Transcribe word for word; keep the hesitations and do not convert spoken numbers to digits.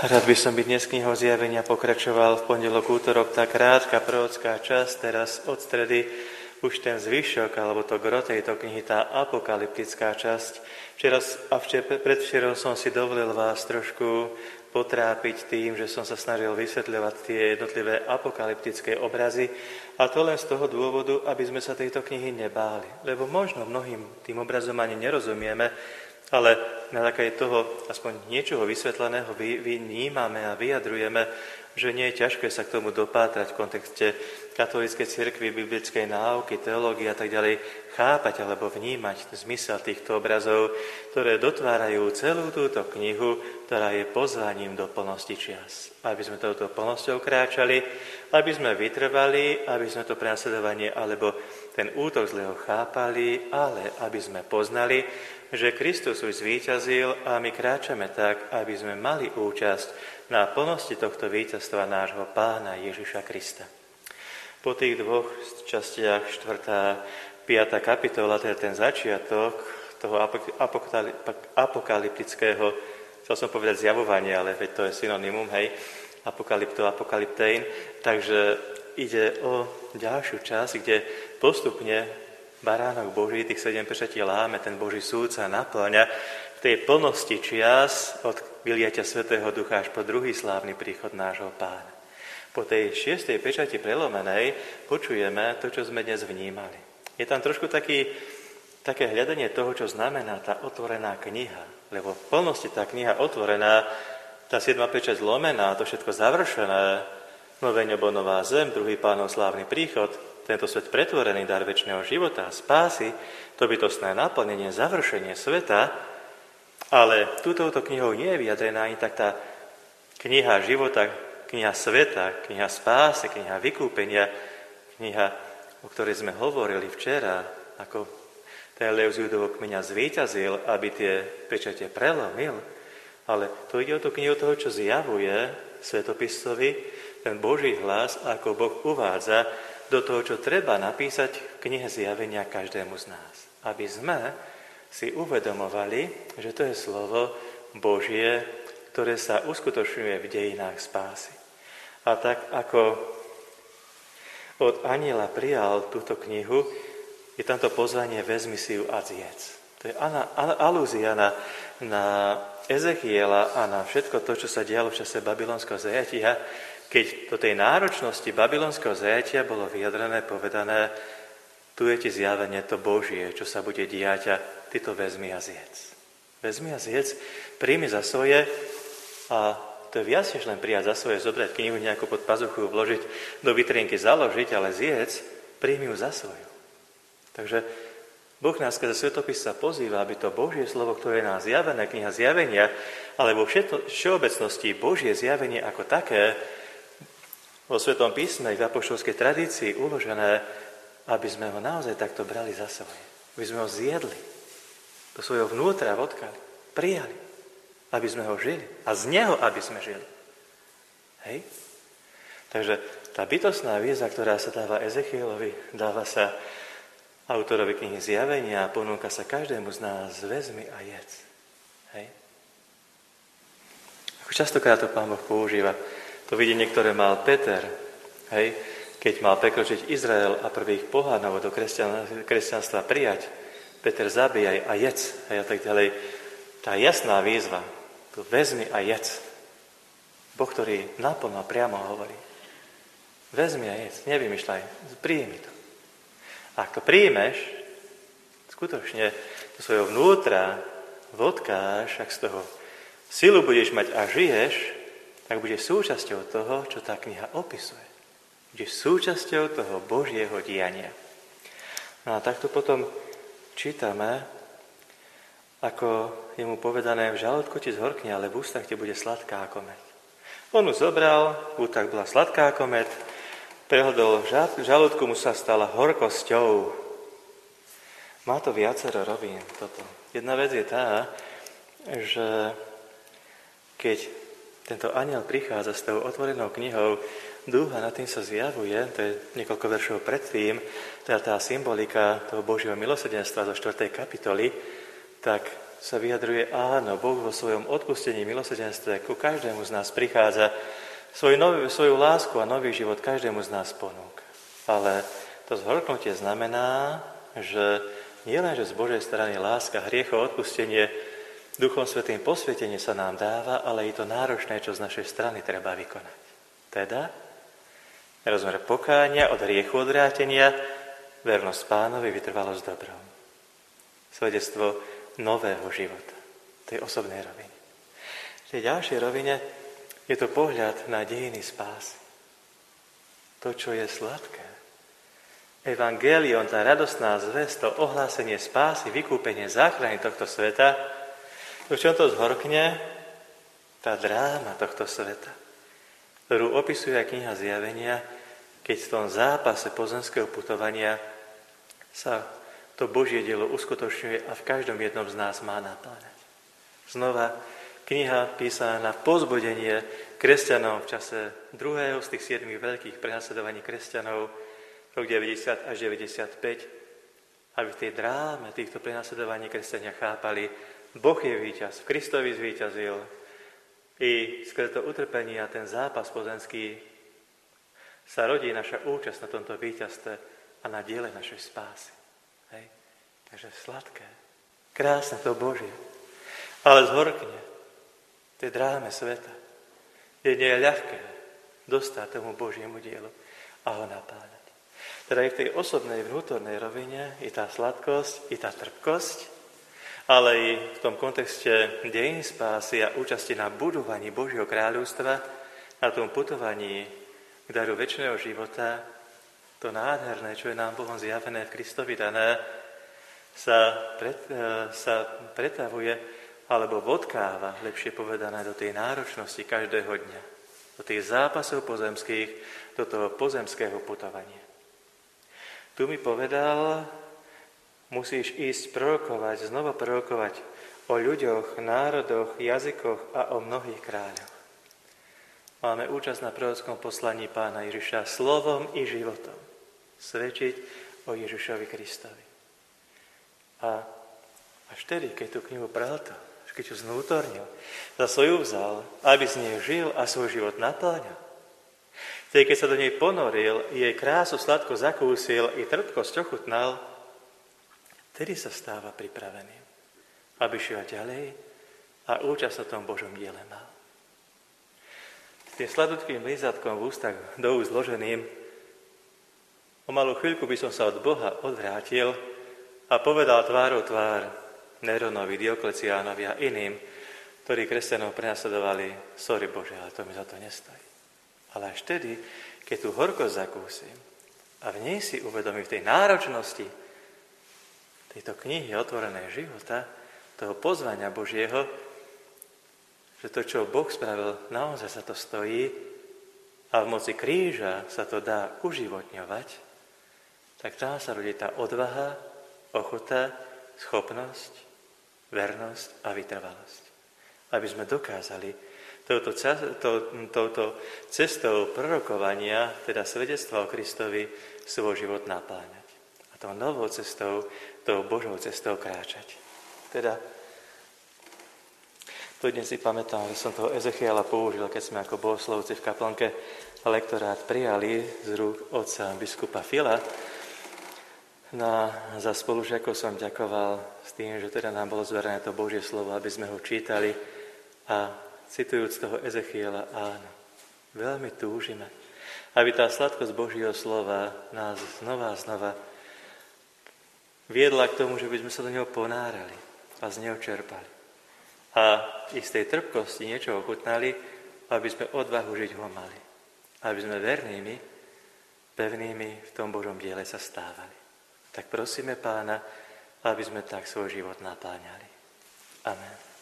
Rád by som by dnes knihou Zjavenia pokračoval v pondelok, útorok, tá krátka prorocká časť, teraz od stredy už ten zvyšok, alebo to gro tejto knihy, tá apokalyptická časť. Včera a včera, predvčerom som si dovolil vás trošku potrápiť tým, že som sa snažil vysvetľovať tie jednotlivé apokalyptické obrazy, a to len z toho dôvodu, aby sme sa tejto knihy nebáli. Lebo možno mnohým tým obrazom ani nerozumieme, ale na základe toho aspoň niečoho vysvetleného vnímame a vyjadrujeme, že nie je ťažké sa k tomu dopátrať v kontexte katolíckej cirkvi, biblickej náuky, teológie a tak ďalej, chápať alebo vnímať zmysel týchto obrazov, ktoré dotvárajú celú túto knihu, ktorá je pozvaním do plnosti čias. Aby sme touto plnosťou kráčali, aby sme vytrvali, aby sme to prenasledovanie alebo ten útok zlého chápali, ale aby sme poznali, že Kristus už zvíťazil a my kráčame tak, aby sme mali účasť na plnosti tohto víťazstva nášho Pána Ježiša Krista. Po tých dvoch častiach, štvrtá, piata kapitola, teda ten začiatok toho apokalyptického, chcel som povedať zjavovanie, ale veď to je synonymum, hej, apokalypto, apokalyptein, takže ide o ďalšiu časť, kde postupne Baránok Boží, tých sedem pečatí láme, ten Boží súd sa naplňa v tej plnosti čias od vyliatia Svätého Ducha až po druhý slávny príchod nášho Pána. Po tej šiestej pečati prelomenej počujeme to, čo sme dnes vnímali. Je tam trošku taký, také hľadanie toho, čo znamená tá otvorená kniha, lebo v plnosti tá kniha otvorená, tá siedma pečať zlomená, to všetko završené, nové nebo, nová zem, druhý Pánov slávny príchod, tento svet pretvorený, dar večného života, spásy, to bytostné naplnenie, završenie sveta, ale tútouto knihou nie je vyjadrená ani tak tá kniha života, kniha sveta, kniha spásy, kniha vykúpenia, kniha, o ktorej sme hovorili včera, ako ten lev z Judovho kmeňa zvíťazil, aby tie pečate prelomil, ale to ide o tú knihu toho, čo zjavuje svetopisovi, ten Boží hlas, ako Boh uvádza do toho, čo treba napísať v knihe Zjavenia každému z nás. Aby sme si uvedomovali, že to je slovo Božie, ktoré sa uskutočňuje v dejinách spásy. A tak ako od anjela prijal túto knihu, je tamto pozvanie vezmi si ju a zjedz. To je alúzia na, na Ezechiela a na všetko to, čo sa dialo v čase babylonského zajatia, keď do tej náročnosti babylonského zajatia bolo vyjadrené, povedané, tu je ti zjavenie to Božie, čo sa bude diať a ty to vezmi a zjedz. Vezmi a zjedz, príjmi za svoje a to je viac než len prijať za svoje, zobrať knihu nejakú pod pazuchu, vložiť do vitrienky, založiť, ale zjedz, príjmi ju za svoju. Takže Boh nás skrze svetopis sa pozýva, aby to Božie slovo, ktoré je nám zjavené, kniha Zjavenia, alebo všeobecnosti Božie zjavenie ako také, vo Svetom písme, v apoštolskej tradícii uložené, aby sme ho naozaj takto brali za svoje. Aby sme ho zjedli, do svojho vnútra vodkali, prijali, aby sme ho žili. A z neho, aby sme žili. Hej? Takže tá bytostná výzva, ktorá sa dáva Ezechielovi, dáva sa autorovi knihy Zjavenia a ponúka sa každému z nás, vezmi a jedz. Hej? Ako častokrát to Pán Boh používa. To videnie, ktoré mal Peter, hej, keď mal prekročiť Izrael a prvých pohánov do kresťan, kresťanstva prijať. Peter, zabíjaj a jedz, hej, a tak ďalej. Tá jasná výzva, tu vezmi a jedz. Boh, ktorý naplno priamo hovorí. Vezmi a jedz, nevymýšľaj, príjmi to. A ak to príjmeš, skutočne do svojho vnútra vodkáš, ak z toho silu budeš mať a žiješ, tak budeš súčasťou toho, čo tá kniha opisuje. Budeš súčasťou toho Božieho diania. No a takto potom čítame, ako je mu povedané, v žalúdku ti zhorkne, ale v ústach ti bude sladká ako med. On ju zobral, v ústach bola sladká ako med, prehľadol v žalúdku, mu sa stala horkosťou. Má to viacero rovín toto. Jedna vec je tá, že keď tento anjel prichádza s tou otvorenou knihou, duch a nad tým sa zjavuje, to je niekoľko veršov predtým, teda tá symbolika toho Božieho milosrdenstva zo štvrtej kapitoly, tak sa vyjadruje, áno, Boh vo svojom odpustení, milosrdenstve ku každému z nás prichádza, svoj nový, svoju lásku a nový život každému z nás ponúka. Ale to zhorknutie znamená, že nie len, že z Božej strany láska, hriechov, odpustenie, Duchom Svätým posvetenie sa nám dáva, ale je to náročné, čo z našej strany treba vykonať. Teda, rozmer pokánia, od hriechu odvrátenia, vernosť Pánovi, vytrvalosť dobrom. Svedectvo nového života, tej osobnej rovine. V tej ďalšej rovine je to pohľad na dejiny spásy. To, čo je sladké. Evangelion, tá radostná zvesť, to ohlásenie spásy, vykúpenie, záchrany tohto sveta, v čom to zhorkne? Tá dráma tohto sveta, ktorú opisuje aj kniha Zjavenia, keď v tom zápase pozemského putovania sa to Božie dielo uskutočňuje a v každom jednom z nás má napáľať. Znova kniha písaná na povzbudenie kresťanov v čase druhého z tých siedmých veľkých prenasledovaní kresťanov, rok deväťdesiat až deväťdesiatpäť, aby v tej dráme týchto prenasledovaní kresťania chápali, Boh je víťaz, v Kristovi zvíťazil i skrze to utrpenie a ten zápas pozemský sa rodí naša účasť na tomto víťazstve a na diele našej spásy. Hej. Takže sladké, krásne to Božie, ale zhorkne v tej dráme sveta. Je nie ľahké dostať tomu Božiemu dielu a ho napáľať. Teda aj v tej osobnej vnútornej rovine je tá sladkosť, i tá trpkosť, ale i v tom kontexte dejín spásy a účasti na budovaní Božieho kráľovstva, na tom putovaní k daru večného života, to nádherné, čo je nám Bohom zjavené v Kristovi dané, sa, pret, sa pretavuje alebo vodkáva, lepšie povedané, do tej náročnosti každého dňa, do tých zápasov pozemských, do toho pozemského putovania. Tu mi povedal, musíš ísť prorokovať, znova prorokovať o ľuďoch, národoch, jazykoch a o mnohých kráľoch. Máme účasť na prorockom poslaní Pána Ježiša slovom i životom. Svedčiť o Ježišovi Kristovi. A až vtedy, keď tú knihu preltal, keď ju znútornil, za svoju vzal, aby z nej žil a svoj život naplňal. Vtedy, keď sa do nej ponoril, jej krásu sladko zakúsil i trpkosť ochutnal, vtedy sa stáva pripraveným, aby šiel ďalej a účasť na tom Božom diele mal. S tým sladúčkým lízatkom v ústach do úst zloženým, o malú chvíľku by som sa od Boha odvrátil a povedal tvárou tvár Neronovi, Diokleciánovi a iným, ktorí kresťanov prenasledovali, sorry Bože, ale to mi za to nestojí. Ale až vtedy, keď tú horkosť zakúsim a v nej si uvedomím v tej náročnosti tejto knihy otvoreného života, toho pozvania Božieho, že to, čo Boh spravil, naozaj sa to stojí a v moci kríža sa to dá uživotňovať, tak tam sa rodí tá odvaha, ochota, schopnosť, vernosť a vytrvalosť. Aby sme dokázali touto, to, touto cestou prorokovania, teda svedectva o Kristovi, svoj život napláňať. A tou novou cestou, tou Božou cestou kráčať. Teda, to dnes si pamätám, že som toho Ezechiela použil, keď sme ako bohoslovci v kaplnke lektorát prijali z rúk otca biskupa Fila. No, za spolužiakov som ďakoval s tým, že teda nám bolo zverené to Božie slovo, aby sme ho čítali a citujúc toho Ezechiela, áno, veľmi túžime, aby tá sladkosť Božieho slova nás znova a znova viedla k tomu, že by sme sa do neho ponárali a z neho čerpali. A i z tej trpkosti niečo ochutnali, aby sme odvahu žiť ho mali. Aby sme vernými, pevnými v tom Božom diele sa stávali. Tak prosíme Pána, aby sme tak svoj život napláňali. Amen.